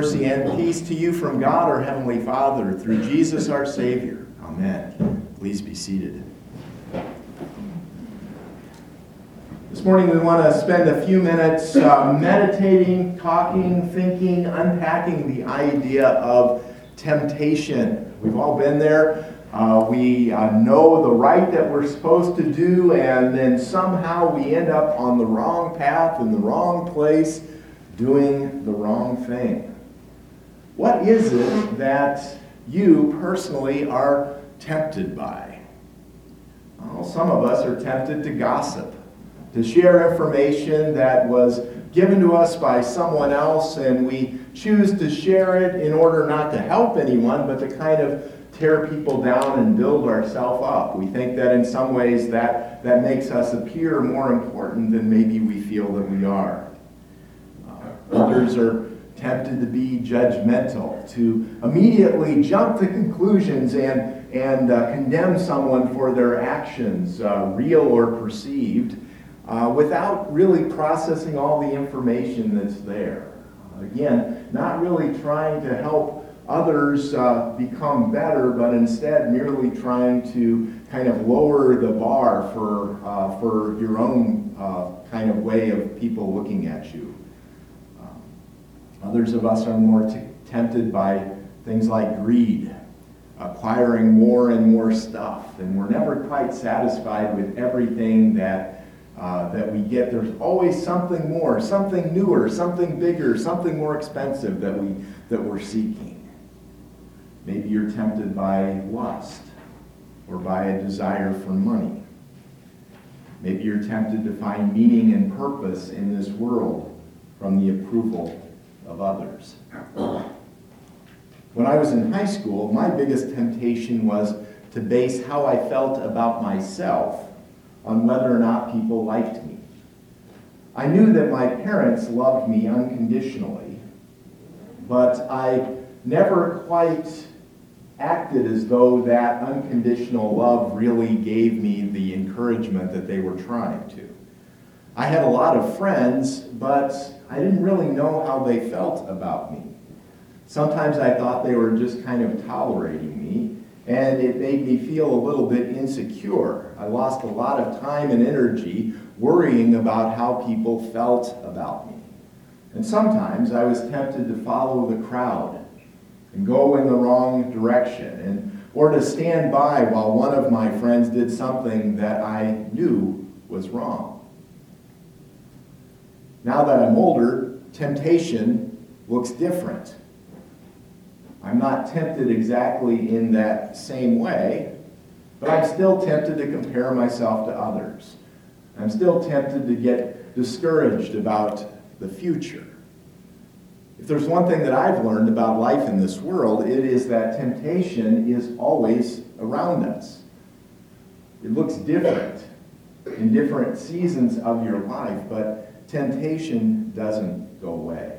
mercy, and peace to you from God, our Heavenly Father, through Jesus our Savior. Amen. Please be seated. This morning we want to spend a few minutes meditating, talking, thinking, unpacking the idea of temptation. We've all been there. We know the right that we're supposed to do, and then somehow we end up on the wrong path in the wrong place, doing the wrong thing. What is it that you personally are tempted by? Well, some of us are tempted to gossip, to share information that was given to us by someone else, and we choose to share it in order not to help anyone, but to kind of tear people down and build ourselves up. We think that in some ways that makes us appear more important than maybe we feel that we are. Others are tempted to be judgmental, to immediately jump to conclusions and condemn someone for their actions, real or perceived, without really processing all the information that's there. Again, not really trying to help others become better, but instead merely trying to kind of lower the bar for your own kind of way of people looking at you. Others of us are more tempted by things like greed, acquiring more and more stuff, and we're never quite satisfied with everything that we get. There's always something more, something newer, something bigger, something more expensive that we're seeking. Maybe you're tempted by lust or by a desire for money. Maybe you're tempted to find meaning and purpose in this world from the approval of others. When I was in high school, my biggest temptation was to base how I felt about myself on whether or not people liked me. I knew that my parents loved me unconditionally, but I never quite acted as though that unconditional love really gave me the encouragement that they were trying to. I had a lot of friends, but I didn't really know how they felt about me. Sometimes I thought they were just kind of tolerating me, and it made me feel a little bit insecure. I lost a lot of time and energy worrying about how people felt about me. And sometimes I was tempted to follow the crowd and go in the wrong direction, or to stand by while one of my friends did something that I knew was wrong. Now that I'm older, temptation looks different. I'm not tempted exactly in that same way, but I'm still tempted to compare myself to others. I'm still tempted to get discouraged about the future. If there's one thing that I've learned about life in this world, it is that temptation is always around us. It looks different in different seasons of your life, but temptation doesn't go away.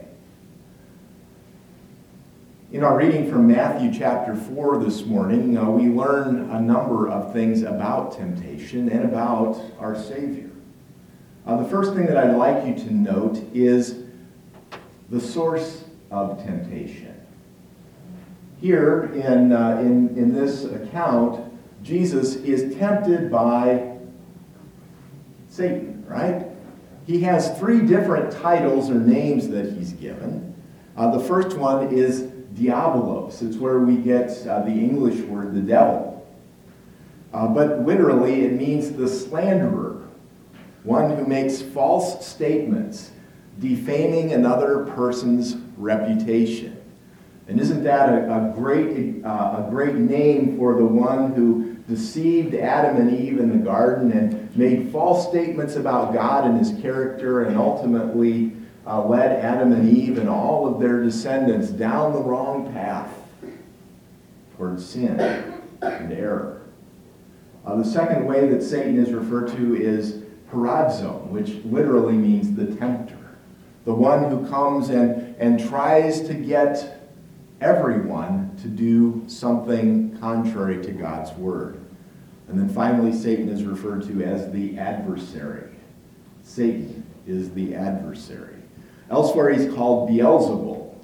In our reading from Matthew chapter 4 this morning, we learn a number of things about temptation and about our Savior. The first thing that I'd like you to note is the source of temptation. Here in this account, Jesus is tempted by Satan, right? He has three different titles or names that he's given. The first one is Diabolos. It's where we get the English word, the devil. But literally it means the slanderer, one who makes false statements, defaming another person's reputation. And isn't that a great name for the one who deceived Adam and Eve in the garden and made false statements about God and his character, and ultimately led Adam and Eve and all of their descendants down the wrong path towards sin and error. The second way that Satan is referred to is Perazzo, which literally means the tempter. The one who comes and tries to get everyone to do something contrary to God's word. And then finally, Satan is referred to as the adversary. Satan is the adversary. Elsewhere, he's called Beelzebul,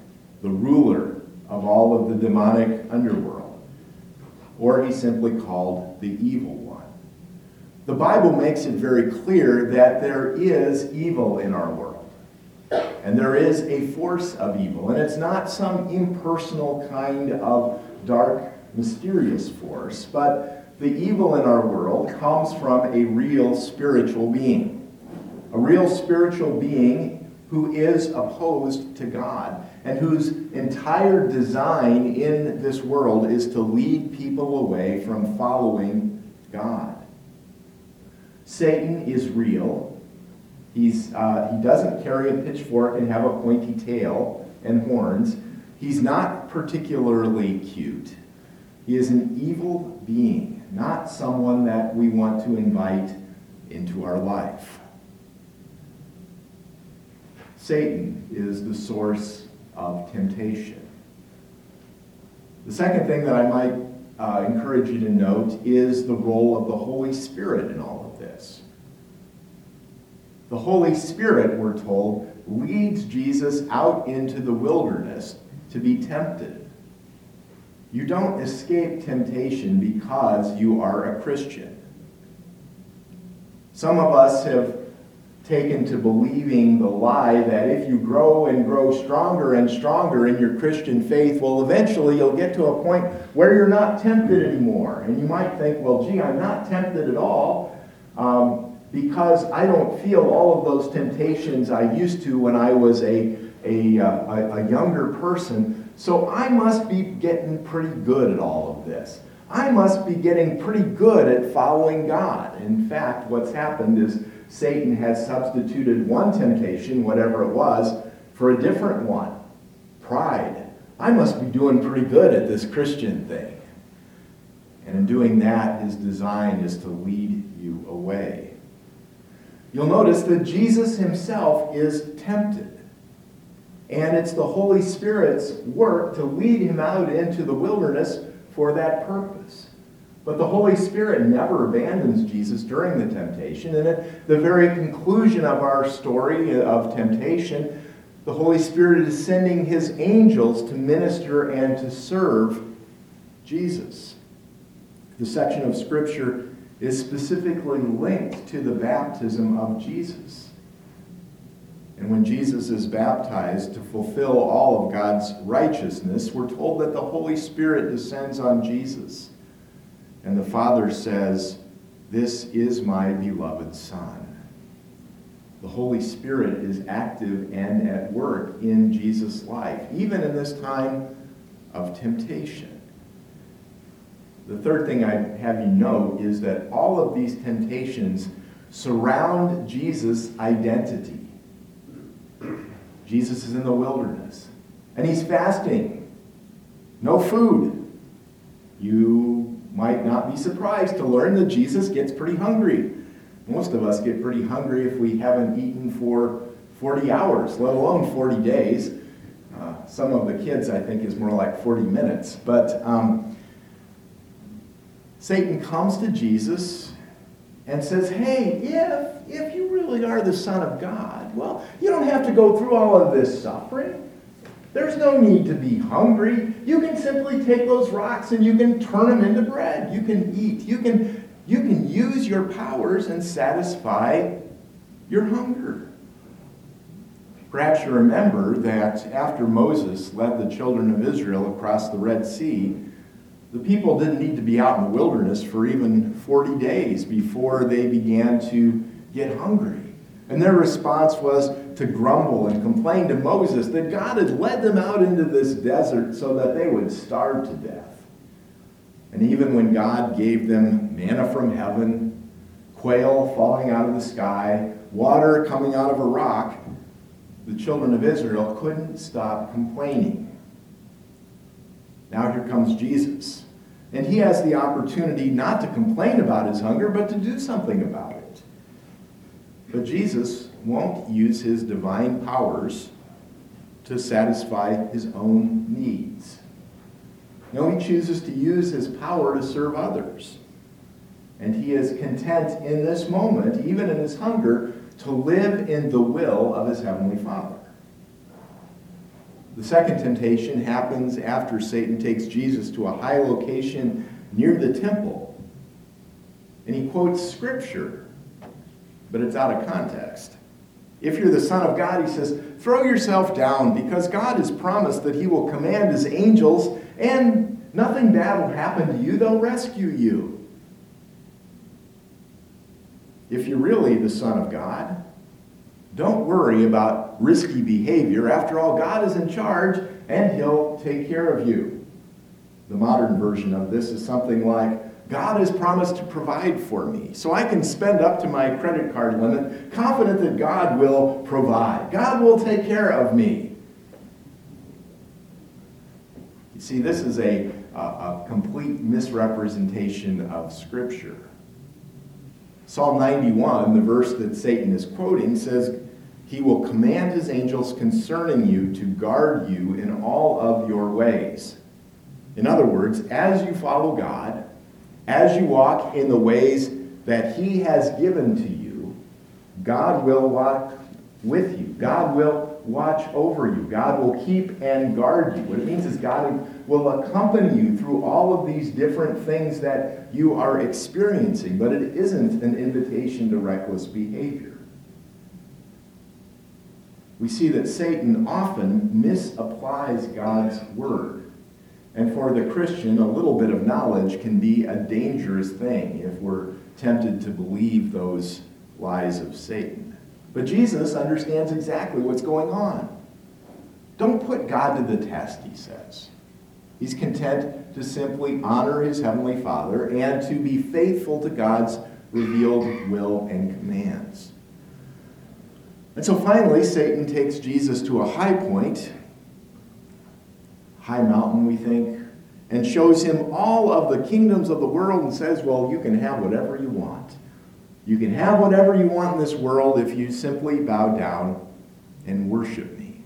the ruler of all of the demonic underworld, or he's simply called the evil one. The Bible makes it very clear that there is evil in our world, and there is a force of evil, and it's not some impersonal kind of dark, mysterious force, but the evil in our world comes from a real spiritual being, a real spiritual being who is opposed to God, and whose entire design in this world is to lead people away from following God. Satan is real. He doesn't carry a pitchfork and have a pointy tail and horns. He's not particularly cute. He is an evil being, not someone that we want to invite into our life. Satan is the source of temptation. The second thing that I might encourage you to note is the role of the Holy Spirit in all of this. The Holy Spirit, we're told, leads Jesus out into the wilderness to be tempted. You don't escape temptation because you are a Christian. Some of us have taken to believing the lie that if you grow and grow stronger and stronger in your Christian faith, well, eventually you'll get to a point where you're not tempted anymore. And you might think, well, gee, I'm not tempted at all because I don't feel all of those temptations I used to when I was a younger person. So I must be getting pretty good at all of this. I must be getting pretty good at following God. In fact, what's happened is Satan has substituted one temptation, whatever it was, for a different one. Pride. I must be doing pretty good at this Christian thing. And in doing that, his design is to lead you away. You'll notice that Jesus himself is tempted. And it's the Holy Spirit's work to lead him out into the wilderness for that purpose. But the Holy Spirit never abandons Jesus during the temptation. And at the very conclusion of our story of temptation, the Holy Spirit is sending his angels to minister and to serve Jesus. The section of Scripture is specifically linked to the baptism of Jesus. And when Jesus is baptized to fulfill all of God's righteousness, we're told that the Holy Spirit descends on Jesus. And the Father says, "This is my beloved Son." The Holy Spirit is active and at work in Jesus' life, even in this time of temptation. The third thing I have you note is that all of these temptations surround Jesus' identity. Jesus is in the wilderness, and he's fasting. No food. You might not be surprised to learn that Jesus gets pretty hungry. Most of us get pretty hungry if we haven't eaten for 40 hours, let alone 40 days. Some of the kids, I think, is more like 40 minutes. But Satan comes to Jesus and says, hey, if you really are the Son of God, well, you don't have to go through all of this suffering. There's no need to be hungry. You can simply take those rocks and you can turn them into bread. You can eat. You can use your powers and satisfy your hunger. Perhaps you remember that after Moses led the children of Israel across the Red Sea, the people didn't need to be out in the wilderness for even 40 days before they began to get hungry. And their response was to grumble and complain to Moses that God had led them out into this desert so that they would starve to death. And even when God gave them manna from heaven, quail falling out of the sky, water coming out of a rock, the children of Israel couldn't stop complaining. Now here comes Jesus. And he has the opportunity not to complain about his hunger, but to do something about it. But Jesus won't use his divine powers to satisfy his own needs. No, he chooses to use his power to serve others. And he is content in this moment, even in his hunger, to live in the will of his heavenly Father. The second temptation happens after Satan takes Jesus to a high location near the temple. And he quotes Scripture, but it's out of context. If you're the Son of God, he says, throw yourself down, because God has promised that he will command his angels, and nothing bad will happen to you. They'll rescue you. If you're really the Son of God, don't worry about risky behavior. After all, God is in charge, and he'll take care of you. The modern version of this is something like, God has promised to provide for me, so I can spend up to my credit card limit, confident that God will provide. God will take care of me. You see, this is a complete misrepresentation of Scripture. Psalm 91, the verse that Satan is quoting, says, he will command his angels concerning you to guard you in all of your ways. In other words, as you follow God, as you walk in the ways that he has given to you, God will walk with you. God will watch over you. God will keep and guard you. What it means is God will accompany you through all of these different things that you are experiencing, but it isn't an invitation to reckless behavior. We see that Satan often misapplies God's word. And for the Christian, a little bit of knowledge can be a dangerous thing if we're tempted to believe those lies of Satan. But Jesus understands exactly what's going on. Don't put God to the test, he says. He's content to simply honor his heavenly Father and to be faithful to God's revealed will and commands. And so finally, Satan takes Jesus to a high point, high mountain, we think, and shows him all of the kingdoms of the world and says, well, you can have whatever you want. You can have whatever you want in this world if you simply bow down and worship me.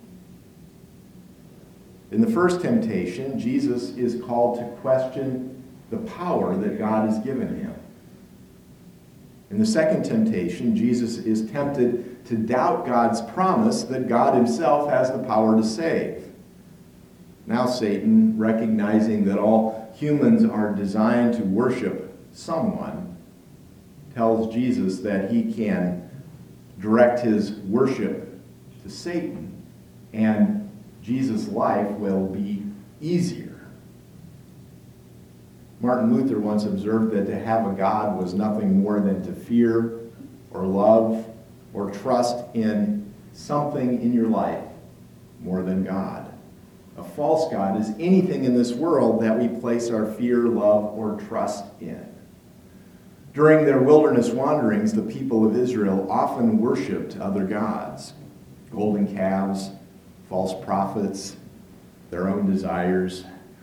In the first temptation, Jesus is called to question the power that God has given him. In the second temptation, Jesus is tempted to doubt God's promise that God himself has the power to save. Now Satan, recognizing that all humans are designed to worship someone, tells Jesus that he can direct his worship to Satan, and Jesus' life will be easier. Martin Luther once observed that to have a God was nothing more than to fear or love or trust in something in your life more than God. A false god is anything in this world that we place our fear, love, or trust in. During their wilderness wanderings, the people of Israel often worshipped other gods, golden calves, false prophets, their own desires.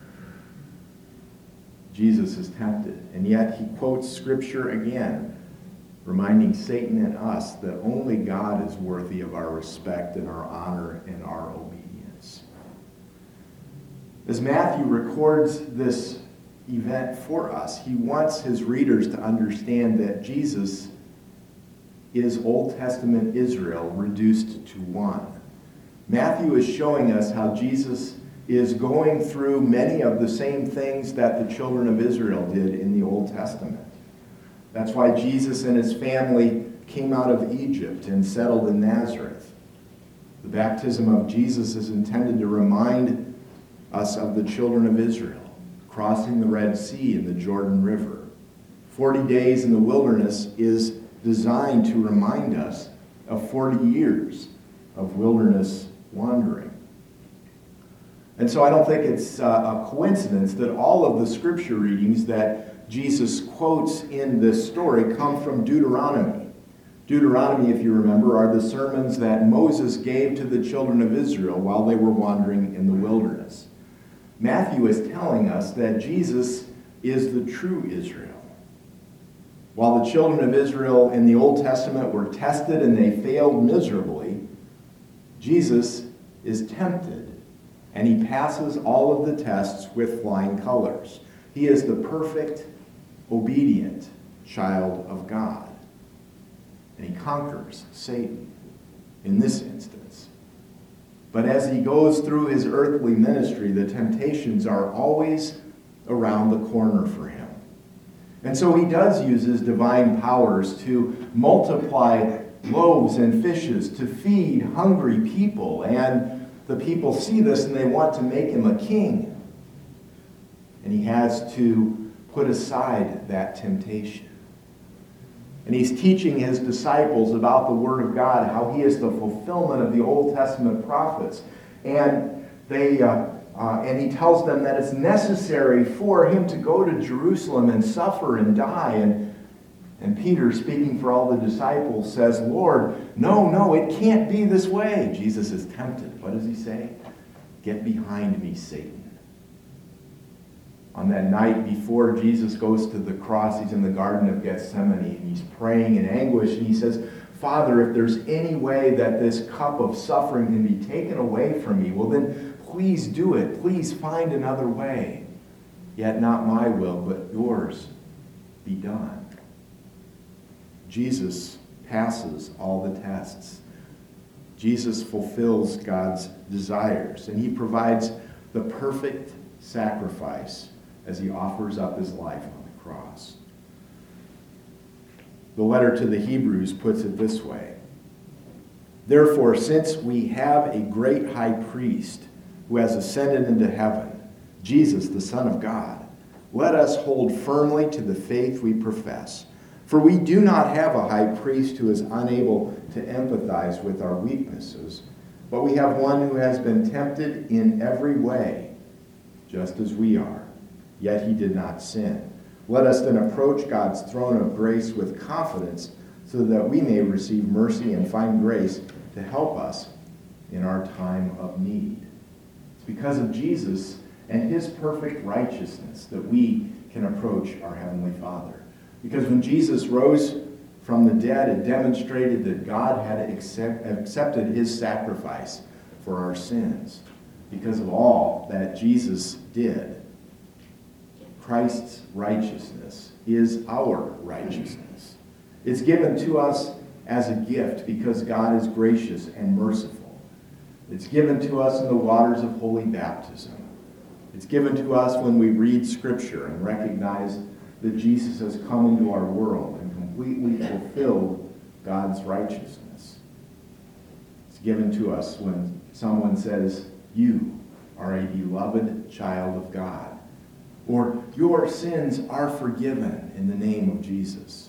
Jesus is tempted, and yet he quotes Scripture again, reminding Satan and us that only God is worthy of our respect and our honor and our obedience. As Matthew records this event for us, he wants his readers to understand that Jesus is Old Testament Israel reduced to one. Matthew is showing us how Jesus is going through many of the same things that the children of Israel did in the Old Testament. That's why Jesus and his family came out of Egypt and settled in Nazareth. The baptism of Jesus is intended to remind us of the children of Israel crossing the Red Sea and the Jordan River. 40 days in the wilderness is designed to remind us of 40 years of wilderness wandering. And so I don't think it's a coincidence that all of the scripture readings that Jesus quotes in this story come from Deuteronomy. Deuteronomy, if you remember, are the sermons that Moses gave to the children of Israel while they were wandering in the wilderness. Matthew is telling us that Jesus is the true Israel. While the children of Israel in the Old Testament were tested and they failed miserably, Jesus is tempted, and he passes all of the tests with flying colors. He is the perfect, obedient child of God. And he conquers Satan in this instance. But as he goes through his earthly ministry, the temptations are always around the corner for him. And so he does use his divine powers to multiply loaves and fishes, to feed hungry people. And the people see this and they want to make him a king. And he has to put aside that temptation. And he's teaching his disciples about the Word of God, how he is the fulfillment of the Old Testament prophets. And he tells them that it's necessary for him to go to Jerusalem and suffer and die. And Peter, speaking for all the disciples, says, Lord, no, it can't be this way. Jesus is tempted. What does he say? Get behind me, Satan. On that night before Jesus goes to the cross, he's in the Garden of Gethsemane, and he's praying in anguish, and he says, Father, if there's any way that this cup of suffering can be taken away from me, well then please do it. Please find another way. Yet not my will, but yours be done. Jesus passes all the tests. Jesus fulfills God's desires, and he provides the perfect sacrifice as he offers up his life on the cross. The letter to the Hebrews puts it this way. Therefore, since we have a great high priest who has ascended into heaven, Jesus, the Son of God, let us hold firmly to the faith we profess. For we do not have a high priest who is unable to empathize with our weaknesses, but we have one who has been tempted in every way, just as we are. Yet he did not sin. Let us then approach God's throne of grace with confidence so that we may receive mercy and find grace to help us in our time of need. It's because of Jesus and his perfect righteousness that we can approach our Heavenly Father. Because when Jesus rose from the dead, it demonstrated that God had accepted his sacrifice for our sins. Because of all that Jesus did, Christ's righteousness is our righteousness. It's given to us as a gift because God is gracious and merciful. It's given to us in the waters of holy baptism. It's given to us when we read Scripture and recognize that Jesus has come into our world and completely fulfilled God's righteousness. It's given to us when someone says, you are a beloved child of God. Or your sins are forgiven in the name of Jesus.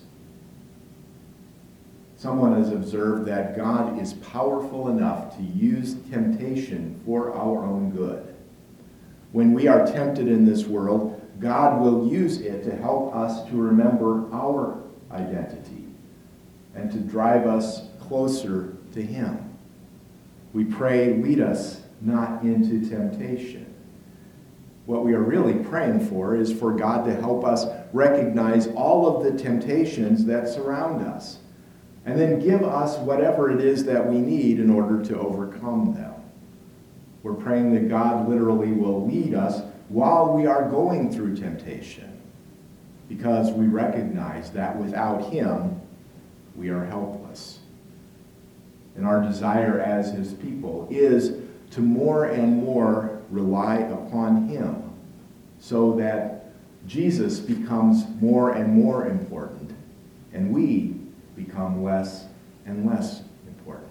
Someone has observed that God is powerful enough to use temptation for our own good. When we are tempted in this world, God will use it to help us to remember our identity and to drive us closer to him. We pray, lead us not into temptation. What we are really praying for is for God to help us recognize all of the temptations that surround us, and then give us whatever it is that we need in order to overcome them. We're praying that God literally will lead us while we are going through temptation, because we recognize that without him, we are helpless. And our desire as his people is to more and more rely upon him so that Jesus becomes more and more important and we become less and less important.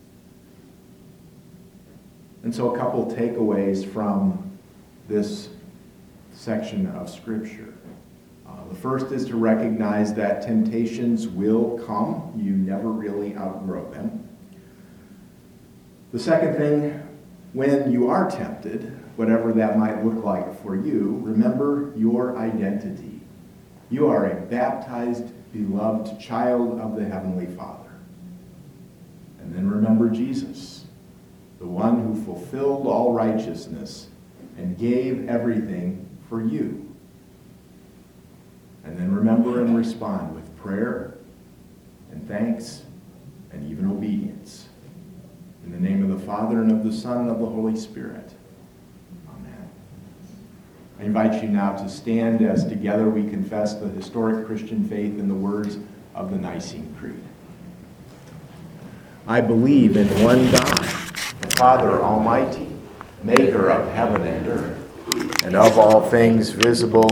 And so a couple takeaways from this section of Scripture. The first is to recognize that temptations will come. You never really outgrow them. The second thing, when you are tempted, whatever that might look like for you, remember your identity. You are a baptized, beloved child of the Heavenly Father. And then remember Jesus, the one who fulfilled all righteousness and gave everything for you. And then remember and respond with prayer and thanks and even obedience. In the name of the Father, and of the Son, and of the Holy Spirit. Amen. I invite you now to stand as together we confess the historic Christian faith in the words of the Nicene Creed. I believe in one God, Father Almighty, maker of heaven and earth, and of all things visible